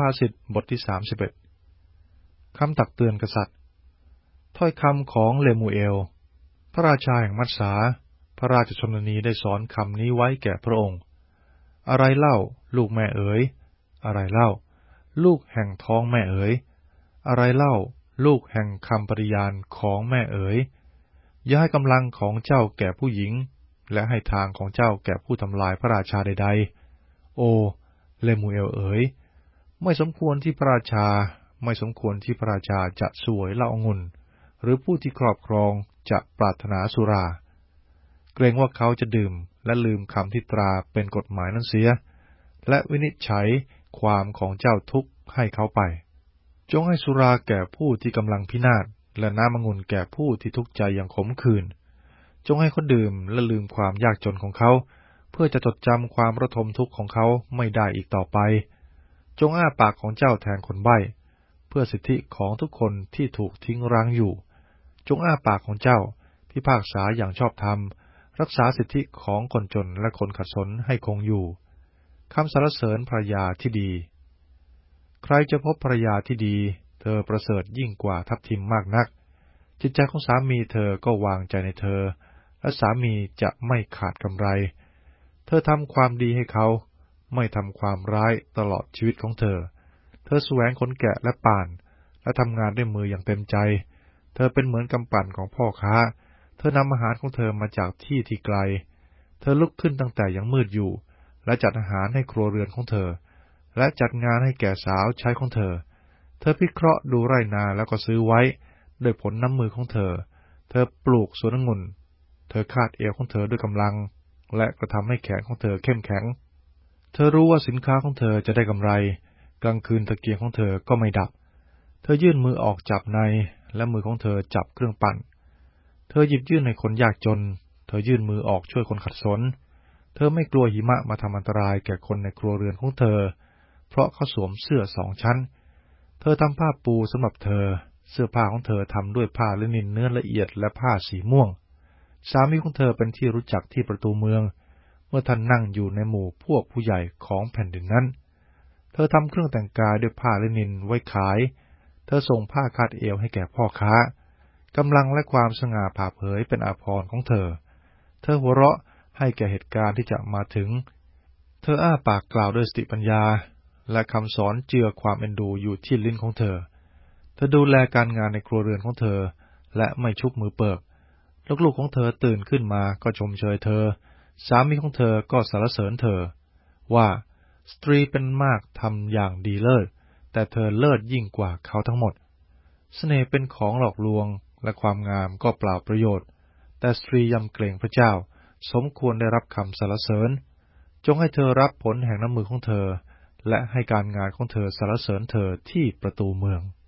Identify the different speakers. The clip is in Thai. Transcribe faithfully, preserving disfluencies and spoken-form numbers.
Speaker 1: ภาษิตบทที่สามสิบเอ็ดคำตักเตือนกษัตริย์ถ้อยคำของเลมูเอลพระราชาแห่งมัสสาพระราชชนนีได้สอนคำนี้ไว้แก่พระองค์อะไรเล่าลูกแม่เอ๋ยอะไรเล่าลูกแห่งท้องแม่เอ๋ยอะไรเล่าลูกแห่งคำปฏิญาณของแม่เอ๋ยอย่าให้กำลังของเจ้าแก่ผู้หญิงและให้ทางของเจ้าแก่ผู้ทำลายพระราชาใดๆโอเลมูเอลเอ๋ยไม่สมควรที่พระราชาไม่สมควรที่พระราชาจะสวยเหล้าองุ่นหรือผู้ที่ครอบครองจะปรารถนาสุราเกรงว่าเขาจะดื่มและลืมคำที่ตราเป็นกฎหมายนั้นเสียและวินิจฉัยความของเจ้าทุกข์ให้เขาไปจงให้สุราแก่ผู้ที่กำลังพินาศและน้ำองุ่นแก่ผู้ที่ทุกข์ใจอย่างขมขื่นจงให้เขาดื่มและลืมความยากจนของเขาเพื่อจะจดจำความระทมทุกข์ของเขาไม่ได้อีกต่อไปจงอ้าปากของเจ้าแทนคนใบ้เพื่อสิทธิของทุกคนที่ถูกทิ้งร้างอยู่จงอ้าปากของเจ้าพิพากษาอย่างชอบธรรมรักษาสิทธิของคนจนและคนขัดสนให้คงอยู่คำสรรเสริญภรรยาที่ดีใครจะพบภรรยาที่ดีเธอประเสริฐยิ่งกว่าทับทิมมากนักจิตใจของสามีเธอก็วางใจในเธอและสามีจะไม่ขาดกำไรเธอทำความดีให้เขาไม่ทำความร้ายตลอดชีวิตของเธอเธอแสวงขนแกะและป่านและทำงานด้วยมืออย่างเต็มใจเธอเป็นเหมือนกำปั่นของพ่อค้าเธอนำอาหารของเธอมาจากที่ที่ไกลเธอลุกขึ้นตั้งแต่ยังมืดอยู่และจัดอาหารให้ครัวเรือนของเธอและจัดงานให้แก่สาวใช้ของเธอเธอพิเคราะห์ดูไร่นาแล้วก็ซื้อไว้ด้วยผลน้ำมือของเธอเธอปลูกสวนองุ่นเธอคาดเอวของเธอด้วยกำลังและกระทำให้แขนของเธอเข้มแข็งเธอรู้ว่าสินค้าของเธอจะได้กำไรกลางคืนตะเกียงของเธอก็ไม่ดับเธอยื่นมือออกจับในและมือของเธอจับเครื่องปั่นเธอหยิบยื่นให้คนยากจนเธอยื่นมือออกช่วยคนขัดสนเธอไม่กลัวหิมะมาทำอันตรายแก่คนในครัวเรือนของเธอเพราะเขาสวมเสื้อสองชั้นเธอทำผ้าปูสำหรับเธอเสื้อผ้าของเธอทำด้วยผ้าลินินเนื้อละเอียดและผ้าสีม่วงสามีของเธอเป็นที่รู้จักที่ประตูเมืองเมื่อท่านนั่งอยู่ในหมู่พวกผู้ใหญ่ของแผ่นดินนั้นเธอทำเครื่องแต่งกายด้วยผ้าลินินไว้ขายเธอส่งผ้าคาดเอวให้แก่พ่อค้ากำลังและความสง่าผ่าเผยเป็นอาภรณ์ของเธอเธอหัวเราะให้แก่เหตุการณ์ที่จะมาถึงเธออ้าปากกล่าวด้วยสติปัญญาและคำสอนเจือความเอ็นดูอยู่ที่ลิ้นของเธอเธอดูแลการงานในครัวเรือนของเธอและไม่ชุบมือเปิบลูกๆของเธอตื่นขึ้นมาก็ชมเชยเธอสามีของเธอก็สรรเสริญเธอว่าสตรีเป็นมากทำอย่างดีเลิศแต่เธอเลิศยิ่งกว่าเขาทั้งหมดเสน่ห์เป็นของหลอกลวงและความงามก็เปล่าประโยชน์แต่สตรียำเกรงพระเจ้าสมควรได้รับคำสรรเสริญจงให้เธอรับผลแห่งน้ำมือของเธอและให้การงานของเธอสรรเสริญเธอที่ประตูเมือง